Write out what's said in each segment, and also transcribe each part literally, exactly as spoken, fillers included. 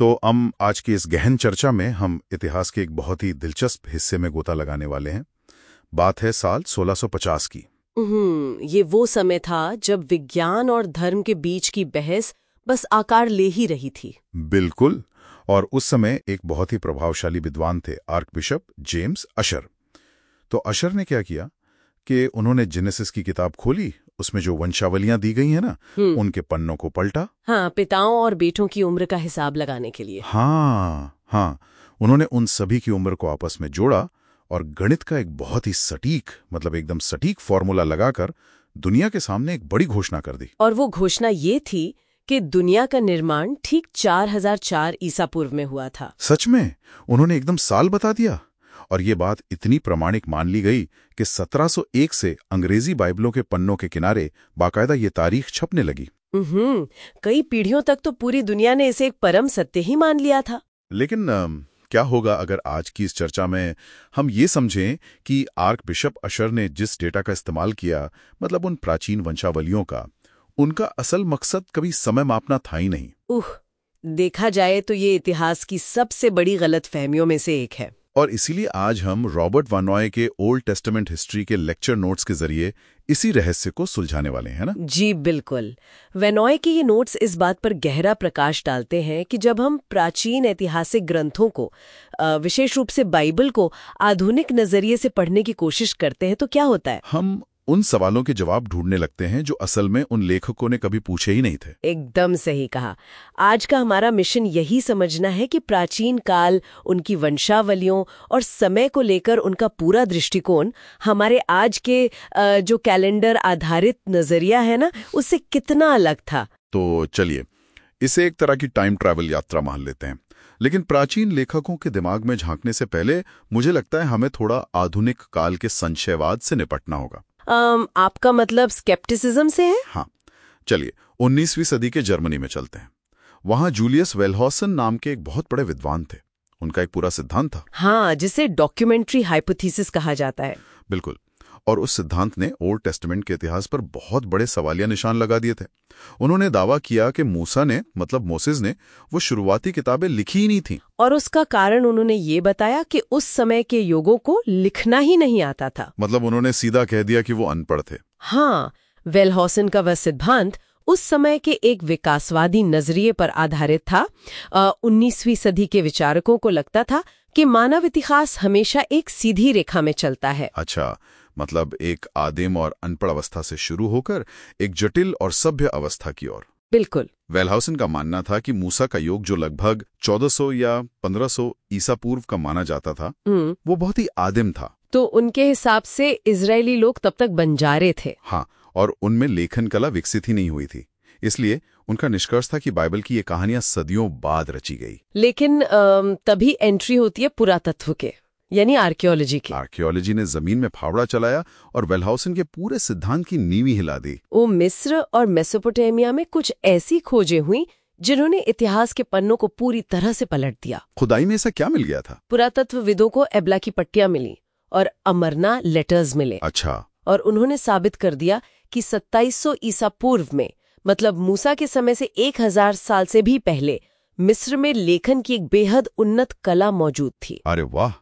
तो हम आज की इस गहन चर्चा में हम इतिहास के एक बहुत ही दिलचस्प हिस्से में गोता लगाने वाले हैं। बात है साल सोलह सौ पचास की। हम्म ये वो समय था जब विज्ञान और धर्म के बीच की बहस बस आकार ले ही रही थी। बिल्कुल। और उस समय एक बहुत ही प्रभावशाली विद्वान थे, आर्कबिशप जेम्स अशर। तो अशर ने क्या किया कि उन्होंने जेनेसिस की किताब खोली, उसमें जो वंशावलियां दी गई हैं ना, उनके पन्नों को पलटा। हाँ, पिताओं और बेटों की उम्र का हिसाब लगाने के लिए। हाँ हाँ उन्होंने उन सभी की उम्र को आपस में जोड़ा और गणित का एक बहुत ही सटीक, मतलब एकदम सटीक फॉर्मूला लगाकर दुनिया के सामने एक बड़ी घोषणा कर दी। और वो घोषणा ये थी कि दुनिया का निर्माण ठीक चार हजार चार ईसा पूर्व में हुआ था। सच में उन्होंने एकदम साल बता दिया। और ये बात इतनी प्रामाणिक मान ली गई कि सत्रह सौ एक से अंग्रेजी बाइबलों के पन्नों के किनारे बाकायदा ये तारीख छपने लगी। हम्म कई पीढ़ियों तक तो पूरी दुनिया ने इसे एक परम सत्य ही मान लिया था। लेकिन आ, क्या होगा अगर आज की इस चर्चा में हम ये समझें कि आर्कबिशप अशर ने जिस डेटा का इस्तेमाल किया, मतलब उन प्राचीन वंशावलियों का, उनका असल मकसद कभी समय मापना था ही नहीं। उह, देखा जाए तो ये इतिहास की सबसे बड़ी गलतफहमियों में से एक है। और इसीलिए आज हम रॉबर्ट वानॉय के ओल्ड टेस्टामेंट हिस्ट्री के लेक्चर नोट्स के जरिए इसी रहस्य को सुलझाने वाले हैं ना। जी बिल्कुल। वानॉय के ये नोट्स इस बात पर गहरा प्रकाश डालते हैं कि जब हम प्राचीन ऐतिहासिक ग्रंथों को, विशेष रूप से बाइबल को, आधुनिक नजरिए से पढ़ने की कोशिश करते हैं तो क्या होता है। हम उन सवालों के जवाब ढूंढने लगते हैं जो असल में उन लेखकों ने कभी पूछे ही नहीं थे। एकदम सही कहा। आज का हमारा मिशन यही समझना है कि प्राचीन काल, उनकी वंशावलियों और समय को लेकर उनका पूरा दृष्टिकोण हमारे आज के जो कैलेंडर आधारित नजरिया है ना, उससे कितना अलग था। तो चलिए इसे एक तरह की टाइम ट्रैवल यात्रा मान लेते हैं। लेकिन प्राचीन लेखकों के दिमाग में झांकने से पहले मुझे लगता है हमें थोड़ा आधुनिक काल के संशयवाद से निपटना होगा। Um, आपका मतलब स्केप्टिसिज्म से है? हाँ, चलिए उन्नीसवीं सदी के जर्मनी में चलते हैं। वहां जूलियस वेलहॉसन नाम के एक बहुत बड़े विद्वान थे। उनका एक पूरा सिद्धांत था। हाँ, जिसे डॉक्यूमेंट्री हाइपोथेसिस कहा जाता है। बिल्कुल। और उस सिद्धांत ने ओल्ड टेस्टामेंट के इतिहास पर बहुत बड़े सवालिया निशान लगा दिए थे। उन्होंने दावा किया कि मूसा ने, मतलब मोसेस ने, वो शुरुआती किताबें लिखी ही नहीं थी। और उसका कारण उन्होंने ये बताया कि उस समय के युगों को लिखना ही नहीं आता था। मतलब उन्होंने सीधा कह दिया कि वो अनपढ़ थे। हाँ, वेलहॉसन का वह सिद्धांत उस समय के एक विकासवादी नजरिए पर आधारित था। उन्नीसवीं सदी के विचारकों को लगता था कि मानव इतिहास हमेशा एक सीधी रेखा में चलता है। अच्छा, मतलब एक आदिम और अनपढ़ अवस्था से शुरू होकर एक जटिल और सभ्य अवस्था की ओर। बिल्कुल। वेलहाउसन का मानना था कि मूसा का युग, जो लगभग चौदह सौ या पंद्रह सौ ईसा पूर्व का माना जाता था, वो बहुत ही आदिम था। तो उनके हिसाब से इजरायली लोग तब तक बंजारे थे। हाँ, और उनमें लेखन कला विकसित ही नहीं हुई थी। इसलिए उनका निष्कर्ष था कि बाइबल की ये कहानियां सदियों बाद रची गई। लेकिन तभी एंट्री होती है पुरातत्व के, यानी आर्कियोलॉजी की। आर्कियोलॉजी ने जमीन में फावड़ा चलाया और वेलहाउसन के पूरे सिद्धांत की नींव हिला दी। वो मिस्र और मेसोपोटामिया में कुछ ऐसी खोजें हुई जिन्होंने इतिहास के पन्नों को पूरी तरह से पलट दिया। खुदाई में ऐसा क्या मिल गया था? पुरातत्वविदों को एबला की पट्टियां मिली और अमरना लेटर्स मिले। अच्छा। और उन्होंने साबित कर दिया कि सत्ताईस सौ ईसा पूर्व में, मतलब मूसा के समय से एक हजार साल से भी पहले, मिस्र में लेखन की एक बेहद उन्नत कला मौजूद थी। अरे वाह,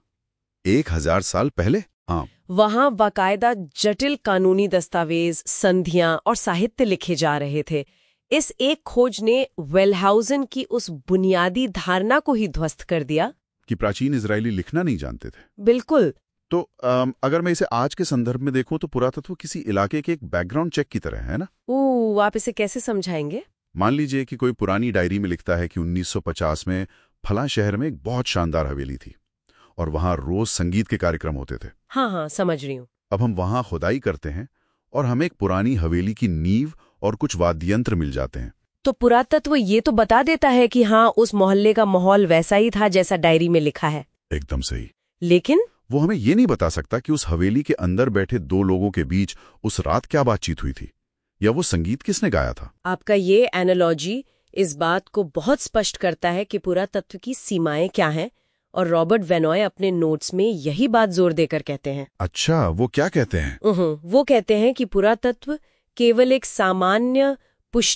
एक हजार साल पहले? हाँ। वहां बाकायदा जटिल कानूनी दस्तावेज, संधियां और साहित्य लिखे जा रहे थे। इस एक खोज ने वेलहाउसन की उस बुनियादी धारणा को ही ध्वस्त कर दिया कि प्राचीन इजरायली लिखना नहीं जानते थे। बिल्कुल। तो आम, अगर मैं इसे आज के संदर्भ में देखूं तो पुरातत्व किसी इलाके के एक बैकग्राउंड चेक की तरह है ना। ओह, आप इसे कैसे समझाएंगे? मान लीजिए कि कोई पुरानी डायरी में लिखता है कि उन्नीस सौ पचास में फलां शहर में एक बहुत शानदार हवेली थी और वहां रोज संगीत के कार्यक्रम होते थे। हाँ हाँ, समझ रही हूँ। अब हम वहां खुदाई करते हैं और हमें एक पुरानी हवेली की नींव और कुछ वाद्य यंत्र मिल जाते हैं। तो पुरातत्व ये तो बता देता है कि हाँ, उस मोहल्ले का माहौल वैसा ही था जैसा डायरी में लिखा है। एकदम सही। लेकिन वो हमें ये नहीं बता सकता कि उस हवेली के अंदर बैठे दो लोगों के बीच उस रात क्या बातचीत हुई थी, या वो संगीत किसने गाया था। आपका ये एनालॉजी इस बात को बहुत स्पष्ट करता है कि पुरातत्व की सीमाएं क्या हैं, और रॉबर्ट वानॉय अपने नोट्स में यही बात जोर देकर कहते हैं। अच्छा, वो क्या कहते हैं? वो कहते हैं कि पुरातत्व केवल एक सामान्य पुष्टि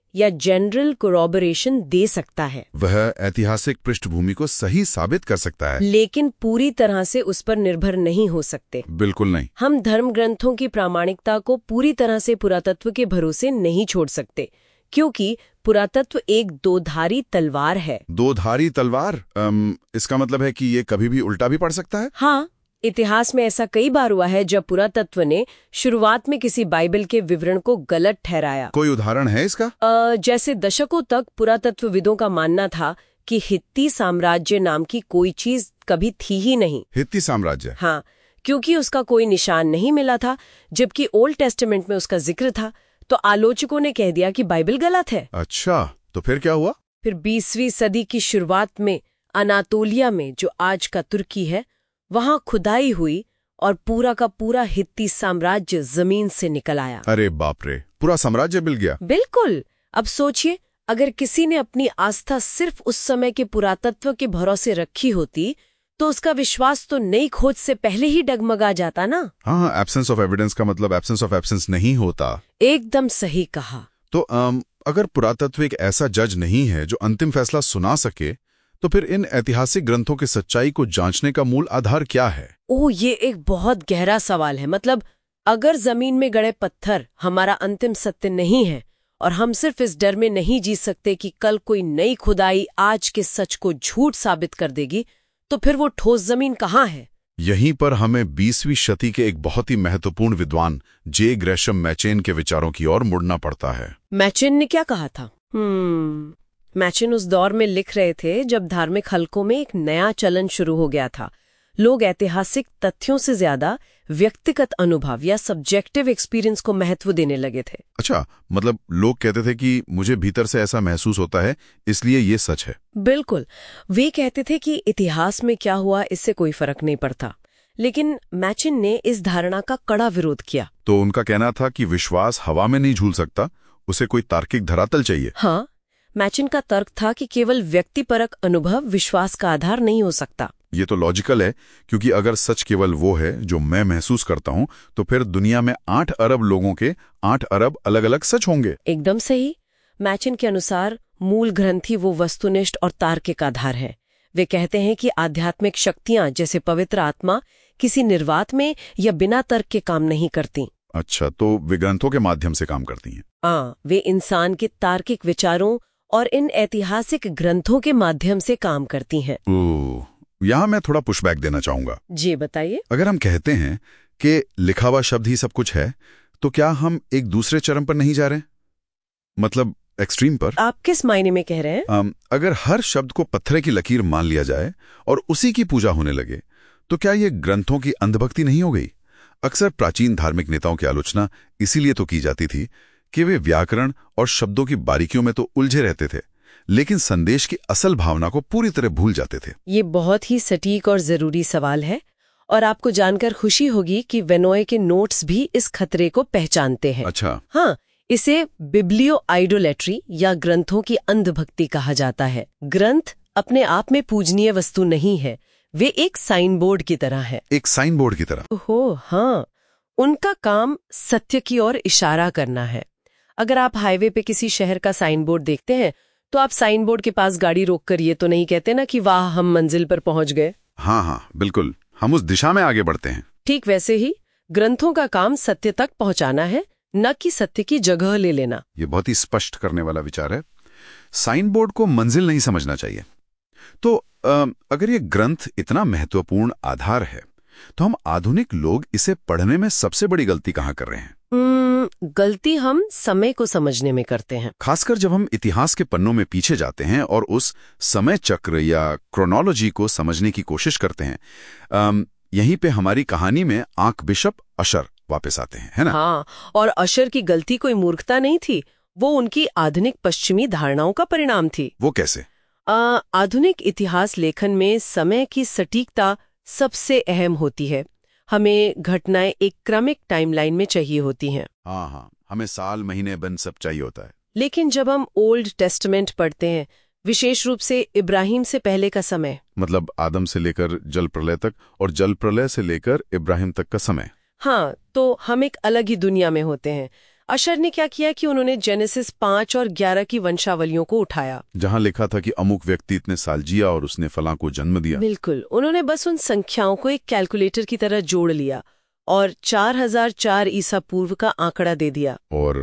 या जनरल कोरोबोरेशन दे सकता है। वह ऐतिहासिक पृष्ठभूमि को सही साबित कर सकता है, लेकिन पूरी तरह से उस पर निर्भर नहीं हो सकते। बिल्कुल नहीं। हम धर्म ग्रंथों की प्रामाणिकता को पूरी तरह से पुरातत्व के भरोसे नहीं छोड़ सकते, क्योंकि पुरातत्व एक दोधारी तलवार है। दोधारी तलवार? अम, इसका मतलब है कि ये कभी भी उल्टा भी पड़ सकता है? हाँ, इतिहास में ऐसा कई बार हुआ है जब पुरातत्व ने शुरुआत में किसी बाइबल के विवरण को गलत ठहराया। कोई उदाहरण है इसका? आ, जैसे दशकों तक पुरातत्वविदों का मानना था कि हित्ती साम्राज्य नाम की कोई चीज कभी थी ही नहीं। हित्ती साम्राज्य? हाँ, क्योंकि उसका कोई निशान नहीं मिला था, जबकि ओल्ड टेस्टामेंट में उसका जिक्र था। तो आलोचकों ने कह दिया कि बाइबल गलत है। अच्छा, तो फिर क्या हुआ? फिर बीसवीं सदी की शुरुआत में अनातोलिया में, जो आज का तुर्की है, वहां खुदाई हुई और पूरा का पूरा हित्ती साम्राज्य जमीन से निकल आया। अरे बाप रे, पूरा साम्राज्य मिल गया? बिल्कुल। अब सोचिए, अगर किसी ने अपनी आस्था सिर्फ उस समय के पुरातत्व के भरोसे रखी होती तो उसका विश्वास तो नई खोज से पहले ही डगमगा जाता ना। हाँ, एब्सेंस ऑफ एविडेंस का मतलब एब्सेंस ऑफ एब्सेंस नहीं होता। एकदम सही कहा। तो अम, अगर पुरातत्व एक ऐसा जज नहीं है जो अंतिम फैसला सुना सके, तो फिर इन ऐतिहासिक ग्रंथों की सच्चाई को जांचने का मूल आधार क्या है? ओह, ये एक बहुत गहरा सवाल है। मतलब अगर जमीन में गड़े पत्थर हमारा अंतिम सत्य नहीं है और हम सिर्फ इस डर में नहीं जी सकते कि कल कोई नई खुदाई आज के सच को झूठ साबित कर देगी, तो फिर वो ठोस जमीन कहाँ है? यहीं पर हमें बीसवीं शती के एक बहुत ही महत्वपूर्ण विद्वान जे ग्रेशम मैचेन के विचारों की ओर मुड़ना पड़ता है। मैचेन ने क्या कहा था? हम्म मैचेन उस दौर में लिख रहे थे जब धार्मिक हलकों में एक नया चलन शुरू हो गया था। लोग ऐतिहासिक तथ्यों से ज्यादा व्यक्तिगत अनुभव या सब्जेक्टिव एक्सपीरियंस को महत्व देने लगे थे। अच्छा, मतलब लोग कहते थे कि मुझे भीतर से ऐसा महसूस होता है, इसलिए ये सच है। बिल्कुल। वे कहते थे कि इतिहास में क्या हुआ इससे कोई फर्क नहीं पड़ता। लेकिन मैचेन ने इस धारणा का कड़ा विरोध किया। तो उनका कहना था कि विश्वास हवा में नहीं झूल सकता, उसे कोई तार्किक धरातल चाहिए। हाँ, मैचेन का तर्क था कि केवल व्यक्तिपरक अनुभव विश्वास का आधार नहीं हो सकता। ये तो लॉजिकल है, क्योंकि अगर सच केवल वो है जो मैं महसूस करता हूँ, तो फिर दुनिया में आठ अरब लोगों के आठ अरब अलग अलग सच होंगे। एकदम सही। मैचेन के अनुसार मूल ग्रंथि वो वस्तुनिष्ठ और तार्किक आधार है। वे कहते हैं कि आध्यात्मिक शक्तियां जैसे पवित्र आत्मा किसी निर्वात में या बिना तर्क के काम नहीं करती। अच्छा, तो वे ग्रंथों के माध्यम से काम करती हैं। हाँ, वे इंसान के तार्किक विचारों और इन ऐतिहासिक ग्रंथों के माध्यम से काम करती हैं। ओह, यहाँ मैं थोड़ा पुशबैक देना चाहूंगा। जी बताइए। अगर हम कहते हैं कि लिखा हुआ शब्द ही सब कुछ है, तो क्या हम एक दूसरे चरम पर नहीं जा रहे? मतलब एक्सट्रीम पर? आप किस मायने में कह रहे हैं? um, अगर हर शब्द को पत्थर की लकीर मान लिया जाए और उसी की पूजा होने लगे, तो क्या ये ग्रंथों की अंधभक्ति नहीं हो गई? अक्सर प्राचीन धार्मिक नेताओं की आलोचना इसीलिए तो की जाती थी कि वे व्याकरण और शब्दों की बारीकियों में तो उलझे रहते थे, लेकिन संदेश की असल भावना को पूरी तरह भूल जाते थे। ये बहुत ही सटीक और जरूरी सवाल है, और आपको जानकर खुशी होगी कि वेनोए के नोट्स भी इस खतरे को पहचानते हैं। अच्छा। हाँ, इसे बिब्लियो आइडोलेट्री या ग्रंथों की अंधभक्ति कहा जाता है। ग्रंथ अपने आप में पूजनीय वस्तु नहीं है, वे एक साइन बोर्ड की तरह है। एक साइन बोर्ड की तरह? ओहो हाँ, उनका काम सत्य की ओर इशारा करना है। अगर आप हाईवे पे किसी शहर का साइन बोर्ड देखते हैं, तो आप साइन बोर्ड के पास गाड़ी रोक कर ये तो नहीं कहते ना कि वाह हम मंजिल पर पहुंच गए। हाँ हाँ बिल्कुल, हम उस दिशा में आगे बढ़ते हैं। ठीक वैसे ही ग्रंथों का काम सत्य तक पहुंचाना है, न कि सत्य की जगह ले लेना। ये बहुत ही स्पष्ट करने वाला विचार है। साइन बोर्ड को मंजिल नहीं समझना चाहिए। तो आ, अगर ये ग्रंथ इतना महत्वपूर्ण आधार है, तो हम आधुनिक लोग इसे पढ़ने में सबसे बड़ी गलती कहाँ कर रहे हैं? गलती हम समय को समझने में करते हैं। खासकर जब हम इतिहास के पन्नों में पीछे जाते हैं और उस समय चक्र या क्रोनोलॉजी को समझने की कोशिश करते हैं। अम, यहीं पे हमारी कहानी में आर्कबिशप अशर वापस आते हैं, है ना? हाँ, और अशर की गलती कोई मूर्खता नहीं थी, वो उनकी आधुनिक पश्चिमी धारणाओं का परिणाम थी। वो कैसे? आ, आधुनिक इतिहास लेखन में समय की सटीकता सबसे अहम होती है। हमें घटनाएं एक क्रमिक टाइमलाइन में चाहिए होती हैं। हाँ हाँ, हमें साल महीने बन सब चाहिए होता है। लेकिन जब हम ओल्ड टेस्टामेंट पढ़ते हैं, विशेष रूप से इब्राहिम से पहले का समय, मतलब आदम से लेकर जल प्रलय तक और जल प्रलय से लेकर इब्राहिम तक का समय, हाँ, तो हम एक अलग ही दुनिया में होते हैं। अशर ने क्या किया कि उन्होंने जेनेसिस पाँच और ग्यारह की वंशावलियों को उठाया, जहां लिखा था कि अमुक व्यक्ति इतने साल जिया और उसने फलां को जन्म दिया। बिल्कुल, उन्होंने बस उन संख्याओं को एक कैलकुलेटर की तरह जोड़ लिया और चार हजार चार ईसा पूर्व का आंकड़ा दे दिया। और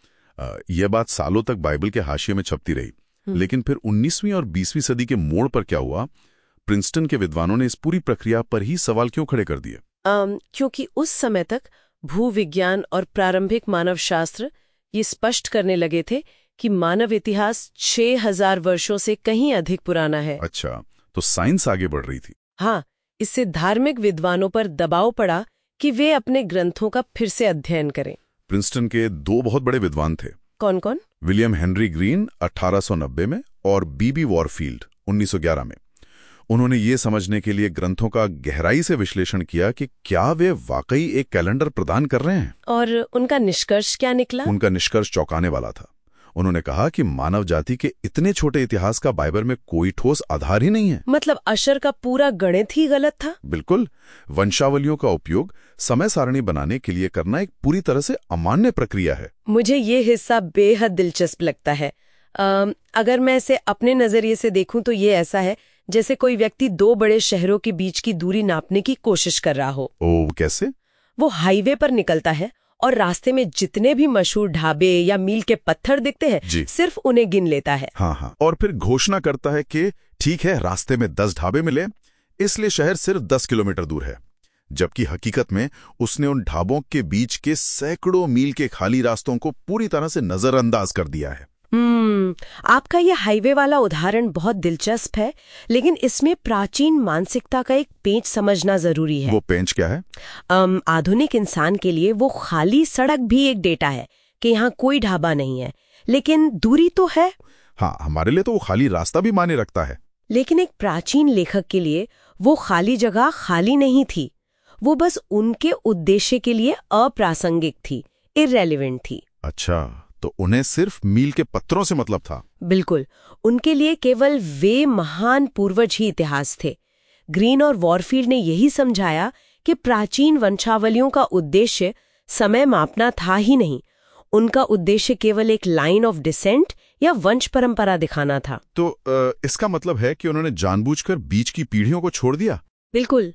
आ, यह बात सालों तक बाइबल के हाशिए में छपती रही। लेकिन फिर उन्नीसवीं और बीसवीं सदी के मोड़ पर क्या हुआ? प्रिंसटन के विद्वानों ने इस पूरी प्रक्रिया पर ही सवाल क्यों खड़े कर दिए? um, क्योंकि उस समय तक भूविज्ञान और प्रारंभिक मानव शास्त्र ये स्पष्ट करने लगे थे कि मानव इतिहास छह हजार वर्षों से कहीं अधिक पुराना है। अच्छा, तो साइंस आगे बढ़ रही थी। हाँ, इससे धार्मिक विद्वानों पर दबाव पड़ा कि वे अपने ग्रंथों का फिर से अध्ययन करें। प्रिंसटन के दो बहुत बड़े विद्वान थे। कौन कौन? विलियम हेनरी ग्रीन अठारह सौ नब्बे में और बीबी वॉरफील्ड उन्नीस सौ ग्यारह में। उन्होंने ये समझने के लिए ग्रंथों का गहराई से विश्लेषण किया कि क्या वे वाकई एक कैलेंडर प्रदान कर रहे हैं। और उनका निष्कर्ष क्या निकला? उनका निष्कर्ष चौंकाने वाला था। उन्होंने कहा कि मानव जाति के इतने छोटे इतिहास का बाइबल में कोई ठोस आधार ही नहीं है। मतलब अशर का पूरा गणित ही गलत था? बिल्कुल। वंशावलियों का उपयोग समय सारणी बनाने के लिए करना एक पूरी तरह से अमान्य प्रक्रिया है। मुझे ये हिस्सा बेहद दिलचस्प लगता है। आ, अगर मैं इसे अपने नजरिए से देखूं तो ये ऐसा है जैसे कोई व्यक्ति दो बड़े शहरों के बीच की दूरी नापने की कोशिश कर रहा हो। ओ, कैसे? वो हाईवे पर निकलता है और रास्ते में जितने भी मशहूर ढाबे या मील के पत्थर दिखते हैं सिर्फ उन्हें गिन लेता है। हाँ हाँ। और फिर घोषणा करता है कि ठीक है, रास्ते में दस ढाबे मिले, इसलिए शहर सिर्फ दस किलोमीटर दूर है। जबकि हकीकत में उसने उन ढाबों के बीच के सैकड़ों मील के खाली रास्तों को पूरी तरह से नजरअंदाज कर दिया है। हम्म, आपका ये हाईवे वाला उदाहरण बहुत दिलचस्प है, लेकिन इसमें प्राचीन मानसिकता का एक पेंच समझना जरूरी है। वो पेंच क्या है? अम, आधुनिक इंसान के लिए वो खाली सड़क भी एक डेटा है कि यहाँ कोई ढाबा नहीं है, लेकिन दूरी तो है। हाँ, हमारे लिए तो वो खाली रास्ता भी मायने रखता है। लेकिन एक प्राचीन लेखक के लिए वो खाली जगह खाली नहीं थी, वो बस उनके उद्देश्य के लिए अप्रासंगिक थी, इररेलेवेंट थी। अच्छा, तो उन्हें सिर्फ मील के पत्थरों से मतलब था? बिल्कुल, उनके लिए केवल वे महान पूर्वज ही इतिहास थे। ग्रीन और वॉरफील्ड ने यही समझाया कि प्राचीन वंशावलियों का उद्देश्य समय मापना था ही नहीं, उनका उद्देश्य केवल एक लाइन ऑफ डिसेंट या वंश परंपरा दिखाना था। तो आ, इसका मतलब है कि उन्होंने जानबूझकर बीच की पीढ़ियों को छोड़ दिया? बिल्कुल।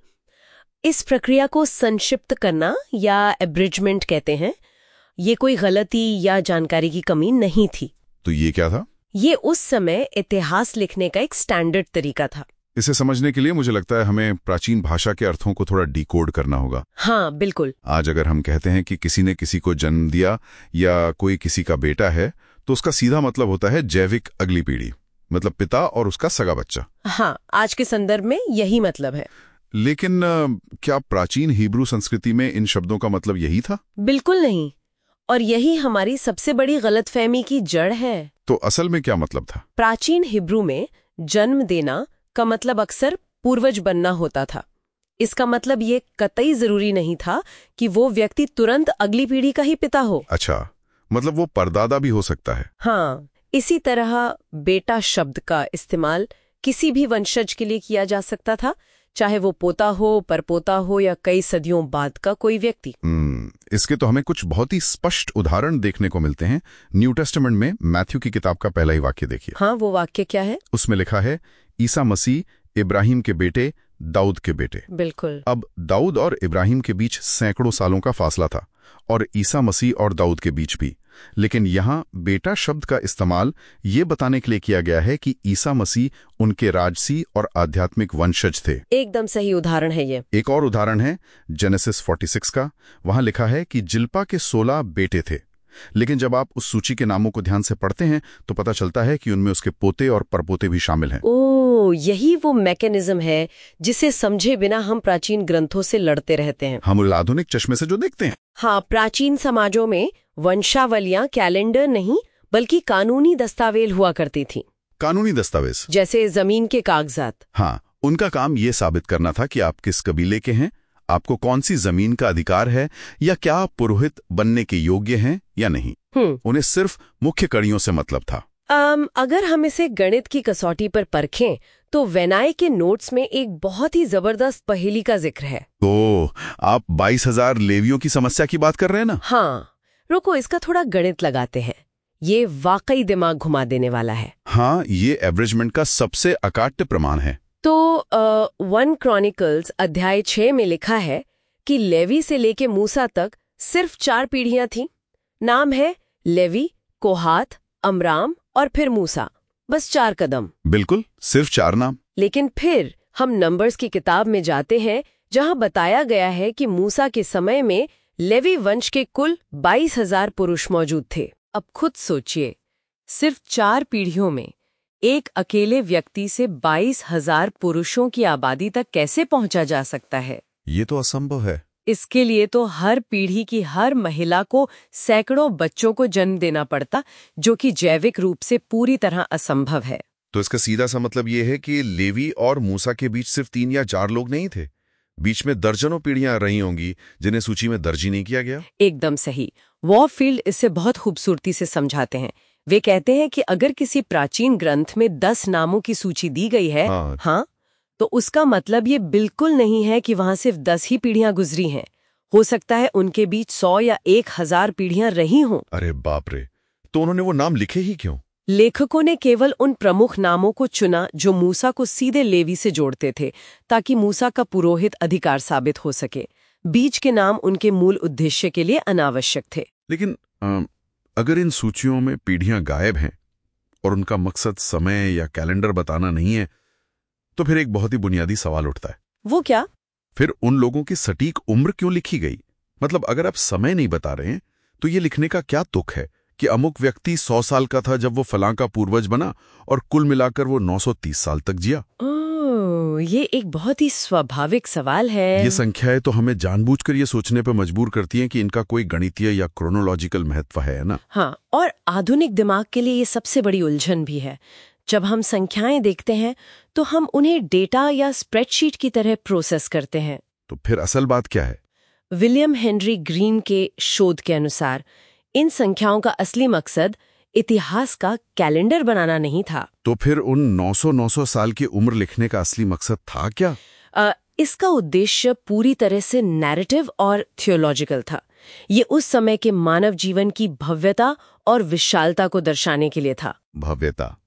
इस प्रक्रिया को संक्षिप्त करना या एब्रिजमेंट कहते हैं। ये कोई गलती या जानकारी की कमी नहीं थी। तो ये क्या था? ये उस समय इतिहास लिखने का एक स्टैंडर्ड तरीका था। इसे समझने के लिए मुझे लगता है हमें प्राचीन भाषा के अर्थों को थोड़ा डिकोड करना होगा। हाँ, बिल्कुल। आज अगर हम कहते हैं कि किसी ने किसी को जन्म दिया या कोई किसी का बेटा है, तो उसका सीधा मतलब होता है जैविक अगली पीढ़ी, मतलब पिता और उसका सगा बच्चा। हाँ, आज के संदर्भ में यही मतलब है। लेकिन क्या प्राचीन हिब्रू संस्कृति में इन शब्दों का मतलब यही था? बिल्कुल नहीं, और यही हमारी सबसे बड़ी गलतफहमी की जड़ है। तो असल में क्या मतलब था? प्राचीन हिब्रू में जन्म देना का मतलब अक्सर पूर्वज बनना होता था। इसका मतलब ये कतई जरूरी नहीं था कि वो व्यक्ति तुरंत अगली पीढ़ी का ही पिता हो। अच्छा, मतलब वो परदादा भी हो सकता है। हाँ, इसी तरह बेटा शब्द का इस्तेमाल किसी भी वंशज के लिए किया जा सकता था, चाहे वो पोता हो, परपोता हो या कई सदियों बाद का कोई व्यक्ति। हम्म, इसके तो हमें कुछ बहुत ही स्पष्ट उदाहरण देखने को मिलते हैं। न्यू टेस्टामेंट में मैथ्यू की किताब का पहला ही वाक्य देखिए। हाँ, वो वाक्य क्या है? उसमें लिखा है, ईसा मसीह इब्राहिम के बेटे, दाऊद के बेटे। बिल्कुल। अब दाऊद और इब्राहिम के बीच सैकड़ों सालों का फासला था, और ईसा मसीह और दाऊद के बीच भी। लेकिन यहाँ बेटा शब्द का इस्तेमाल ये बताने के लिए किया गया है कि ईसा मसीह उनके राजसी और आध्यात्मिक वंशज थे। एकदम सही उदाहरण है ये। एक और उदाहरण है जेनेसिस छियालीस का। वहां लिखा है कि जिल्पा के सोलह बेटे थे, लेकिन जब आप उस सूची के नामों को ध्यान से पढ़ते हैं तो पता चलता है कि उनमें उसके पोते और परपोते भी शामिल हैं। ओह, यही वो मैकेनिज्म है जिसे समझे बिना हम प्राचीन ग्रंथों से लड़ते रहते हैं। हम आधुनिक चश्मे से जो देखते हैं। हाँ, प्राचीन समाजों में वंशावलियां कैलेंडर नहीं बल्कि कानूनी दस्तावेज हुआ करती थीं। कानूनी दस्तावेज जैसे जमीन के कागजात। हाँ, उनका काम ये साबित करना था कि आप किस कबीले के हैं, आपको कौन सी जमीन का अधिकार है, या क्या आप पुरोहित बनने के योग्य हैं या नहीं। उन्हें सिर्फ मुख्य कड़ियों से मतलब था। um, अगर हम इसे गणित की कसौटी पर परखें तो वेनाय के नोट्स में एक बहुत ही जबरदस्त पहेली का जिक्र है। तो आप बाईस हजार लेवियों की समस्या की बात कर रहे हैं ना? हाँ, रुको, इसका थोड़ा गणित लगाते हैं। ये वाकई दिमाग घुमा देने वाला है। हाँ, ये एवरेजमेंट का सबसे अकाट्य प्रमाण है। तो वन क्रॉनिकल्स अध्याय छह में लिखा है कि लेवी से लेके मूसा तक सिर्फ चार पीढ़ियां थीं। नाम है लेवी, कोहात, अमराम और फिर मूसा। बस चार कदम। बिल्कुल, सिर्फ चार नाम। लेकिन फिर हम नंबर्स की किताब में जाते हैं, जहां बताया गया है कि मूसा के समय में लेवी वंश के कुल बाईस हजार पुरुष मौजूद थे। अब खुद सोचिए, सिर्फ चार पीढ़ियों में एक अकेले व्यक्ति से बाईस हजार पुरुषों की आबादी तक कैसे पहुंचा जा सकता है? ये तो असंभव है। इसके लिए तो हर पीढ़ी की हर महिला को सैकड़ों बच्चों को जन्म देना पड़ता, जो कि जैविक रूप से पूरी तरह असंभव है। तो इसका सीधा सा मतलब ये है कि लेवी और मूसा के बीच सिर्फ तीन या चार लोग नहीं थे, बीच में दर्जनों पीढ़ियां रही होंगी जिन्हें सूची में दर्ज ही नहीं किया गया। एकदम सही। वॉरफील्ड इससे बहुत खूबसूरती से समझाते हैं। वे कहते हैं कि अगर किसी प्राचीन ग्रंथ में दस नामों की सूची दी गई है, हाँ, हाँ, तो उसका मतलब ये बिल्कुल नहीं है कि वहां सिर्फ दस ही पीढ़ियां गुजरी हैं। हो सकता है उनके बीच सौ या एक हजार पीढ़ियां रही हों। अरे बाप रे, तो उन्होंने वो नाम लिखे ही क्यों? लेखकों ने केवल उन प्रमुख नामों को चुना जो मूसा को सीधे लेवी से जोड़ते थे, ताकि मूसा का पुरोहित अधिकार साबित हो सके। बीच के नाम उनके मूल उद्देश्य के लिए अनावश्यक थे। लेकिन आ, अगर इन सूचियों में पीढ़ियां गायब हैं और उनका मकसद समय या कैलेंडर बताना नहीं है, तो फिर एक बहुत ही बुनियादी सवाल उठता है। वो क्या? फिर उन लोगों की सटीक उम्र क्यों लिखी गई? मतलब अगर आप समय नहीं बता रहे हैं, तो ये लिखने का क्या तुक है कि अमुक व्यक्ति सौ साल का था जब वो फलां का पूर्वज बना और कुल मिलाकर वो नौ सौ तीस साल तक जिया? ओह, ये एक बहुत ही स्वाभाविक सवाल है। ये संख्याएं तो हमें जानबूझकर ये सोचने पर मजबूर करती हैं कि इनका कोई गणितीय या क्रोनोलॉजिकल महत्व है ना? हाँ, और आधुनिक दिमाग के लिए ये सबसे बड़ी उलझन भी है। जब हम संख्याएं देखते हैं तो हम उन्हें डेटा या स्प्रेडशीट की तरह प्रोसेस करते हैं। तो फिर असल बात क्या है? विलियम हेनरी ग्रीन के शोध के अनुसार इन संख्याओं का असली मकसद इतिहास का कैलेंडर बनाना नहीं था। तो फिर उन नौ सौ नौ सौ साल की उम्र लिखने का असली मकसद था क्या? आ, इसका उद्देश्य पूरी तरह से नैरेटिव और थियोलॉजिकल था। ये उस समय के मानव जीवन की भव्यता और विशालता को दर्शाने के लिए था। भव्यता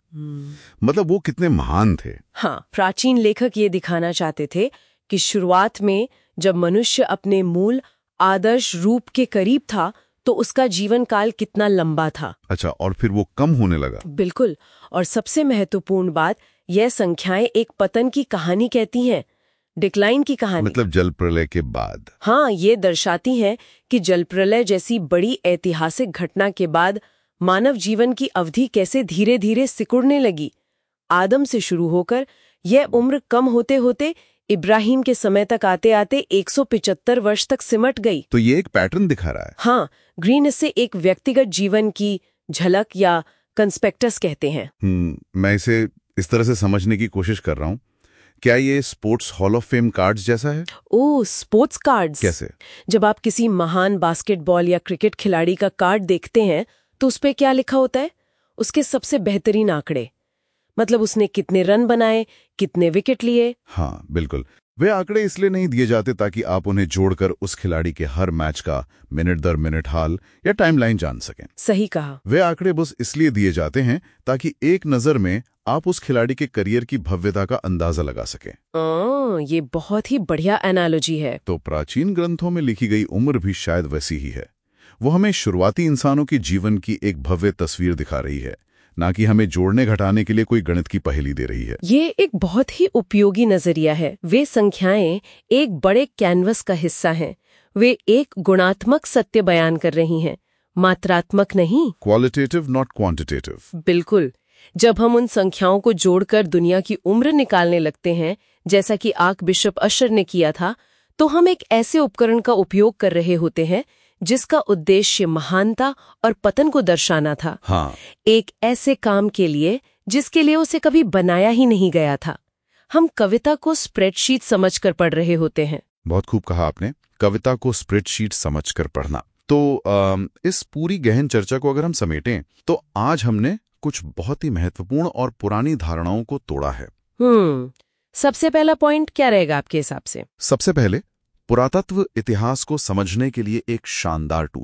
मतलब वो कितने महान थे। हाँ, प्राचीन लेखक ये दिखाना चाहते थे कि शुरुआत में जब मनुष्य अपने मूल आदर्श रूप के करीब था, तो उसका जीवन काल कितना लंबा था। अच्छा, और फिर वो कम होने लगा? बिल्कुल। और सबसे महत्वपूर्ण बात, यह संख्याएं एक पतन की कहानी कहती हैं, डिक्लाइन की कहानी। मतलब जल प्रलय के बाद? हाँ, ये दर्शाती हैं कि जल प्रलय जैसी बड़ी ऐतिहासिक घटना के बाद मानव जीवन की अवधि कैसे धीरे धीरे सिकुड़ने लगी। आदम से शुरू होकर यह उम्र कम होते होते इब्राहिम के समय तक आते आते एक सौ पचहत्तर वर्ष तक सिमट गई। तो ये एक पैटर्न दिखा रहा है। हाँ, ग्रीन इसे एक व्यक्तिगत जीवन की झलक या कंस्पेक्टस कहते हैं। हम्म, मैं इसे इस तरह से समझने की कोशिश कर रहा हूँ। क्या ये sports hall of fame cards जैसा है? Oh, sports cards. कैसे? जब आप किसी महान बास्केटबॉल या क्रिकेट खिलाड़ी का कार्ड देखते हैं तो उस पे क्या लिखा होता है? उसके सबसे बेहतरीन आंकड़े, मतलब उसने कितने रन बनाए, कितने विकेट लिए। हाँ बिल्कुल, वे आंकड़े इसलिए नहीं दिए जाते ताकि आप उन्हें जोड़कर उस खिलाड़ी के हर मैच का मिनट दर मिनट हाल या टाइमलाइन जान सकें। सही कहा। वे आंकड़े बस इसलिए दिए जाते हैं ताकि एक नजर में आप उस खिलाड़ी के करियर की भव्यता का अंदाजा लगा सकें। आ, ये बहुत ही बढ़िया एनालॉजी है। तो प्राचीन ग्रंथों में लिखी गई उम्र भी शायद वैसी ही है। वो हमें शुरुआती इंसानों की जीवन की एक भव्य तस्वीर दिखा रही है, ना कि हमें जोड़ने घटाने के लिए कोई गणित की पहेली दे रही है। ये एक बहुत ही उपयोगी नजरिया है। वे संख्याएं एक बड़े कैनवस का हिस्सा हैं। वे एक गुणात्मक सत्य बयान कर रही हैं, मात्रात्मक नहीं। Qualitative not quantitative. बिल्कुल। जब हम उन संख्याओं को जोड़कर दुनिया की उम्र निकालने लगते हैं, जैसा कि आर्क बिशप अशर ने किया था, तो हम एक ऐसे उपकरण का उपयोग कर रहे होते हैं जिसका उद्देश्य महानता और पतन को दर्शाना था। हाँ। एक ऐसे काम के लिए जिसके लिए उसे कभी बनाया ही नहीं गया था। हम कविता को स्प्रेडशीट समझकर पढ़ रहे होते हैं। बहुत खूब कहा आपने, कविता को स्प्रेडशीट समझकर पढ़ना। तो आ, इस पूरी गहन चर्चा को अगर हम समेटें तो आज हमने कुछ बहुत ही महत्वपूर्ण और पुरानी धारणाओं को तोड़ा है। हम्म सबसे पहला पॉइंट क्या रहेगा आपके हिसाब से? सबसे पहले, पुरातत्व इतिहास को समझने के लिए एक शानदार टूल है।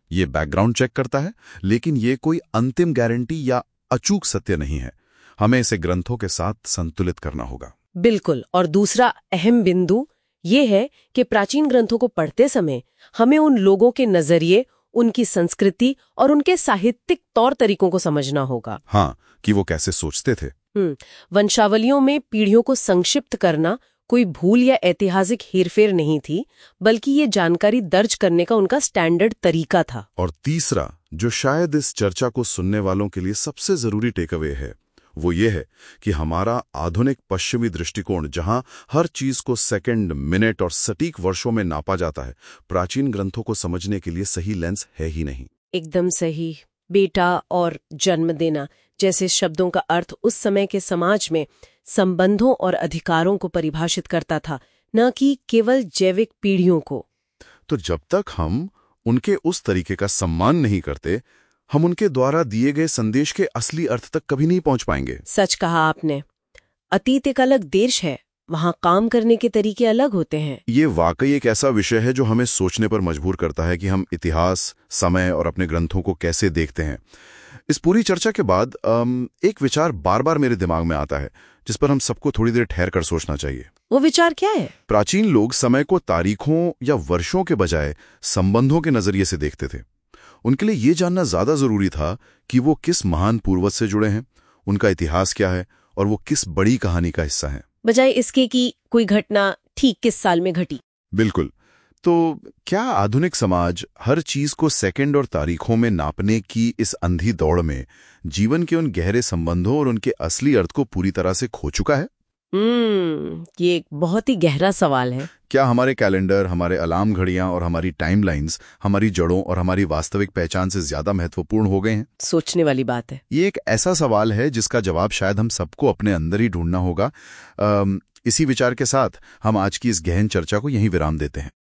ये बैकग्राउंड चेक करता है, लेकिन ये कोई अंतिम गारंटी या अचूक सत्य नहीं है। हमें इसे ग्रंथों के साथ संतुलित करना होगा। बिल्कुल। और दूसरा अहम बिंदु ये है कि प्राचीन ग्रंथों को पढ़ते समय हमें उन लोगों के नजरिए, उनकी संस्कृति और उनके साहित्यिक तौर तरीकों को समझना होगा। हाँ, कि वो कैसे सोचते थे। हम्म वंशावलियों में पीढ़ियों को संक्षिप्त करना कोई भूल या ऐतिहासिक हेरफेर नहीं थी, बल्कि ये जानकारी दर्ज करने का उनका स्टैंडर्ड तरीका था। और तीसरा, जो शायद इस चर्चा को सुनने वालों के लिए सबसे जरूरी टेकअवे है, वो ये है कि हमारा आधुनिक पश्चिमी दृष्टिकोण, जहां हर चीज को सेकंड, मिनट और सटीक वर्षों में नापा जाता है, प्राचीन ग्रंथों को समझने के लिए सही लेंस है ही नहीं। एकदम सही। बेटा और जन्म देना जैसे शब्दों का अर्थ उस समय के समाज में संबंधों और अधिकारों को परिभाषित करता था, न कि केवल जैविक पीढ़ियों को। तो जब तक हम उनके उस तरीके का सम्मान नहीं करते, हम उनके द्वारा दिए गए संदेश के असली अर्थ तक कभी नहीं पहुंच पाएंगे। सच कहा आपने। अतीत एक अलग देश है, वहां काम करने के तरीके अलग होते हैं। ये वाकई एक ऐसा विषय है जो हमें सोचने पर मजबूर करता है कि हम इतिहास, समय और अपने ग्रंथों को कैसे देखते हैं। इस पूरी चर्चा के बाद एक विचार बार बार मेरे दिमाग में आता है, जिस पर हम सबको थोड़ी देर ठहर कर सोचना चाहिए। वो विचार क्या है? प्राचीन लोग समय को तारीखों या वर्षों के बजाय संबंधों के नजरिए से देखते थे। उनके लिए ये जानना ज्यादा जरूरी था कि वो किस महान पूर्वज से जुड़े हैं, उनका इतिहास क्या है और वो किस बड़ी कहानी का हिस्सा है, बजाय इसके कि कोई घटना ठीक किस साल में घटी। बिल्कुल। तो क्या आधुनिक समाज हर चीज को सेकंड और तारीखों में नापने की इस अंधी दौड़ में जीवन के उन गहरे संबंधों और उनके असली अर्थ को पूरी तरह से खो चुका है? हम्म ये एक बहुत ही गहरा सवाल है। क्या हमारे कैलेंडर, हमारे अलार्म घड़ियां और हमारी टाइमलाइंस हमारी जड़ों और हमारी वास्तविक पहचान से ज्यादा महत्वपूर्ण हो गए हैं? सोचने वाली बात है। ये एक ऐसा सवाल है जिसका जवाब शायद हम सबको अपने अंदर ही ढूंढना होगा। इसी विचार के साथ हम आज की इस गहन चर्चा को यहीं विराम देते हैं।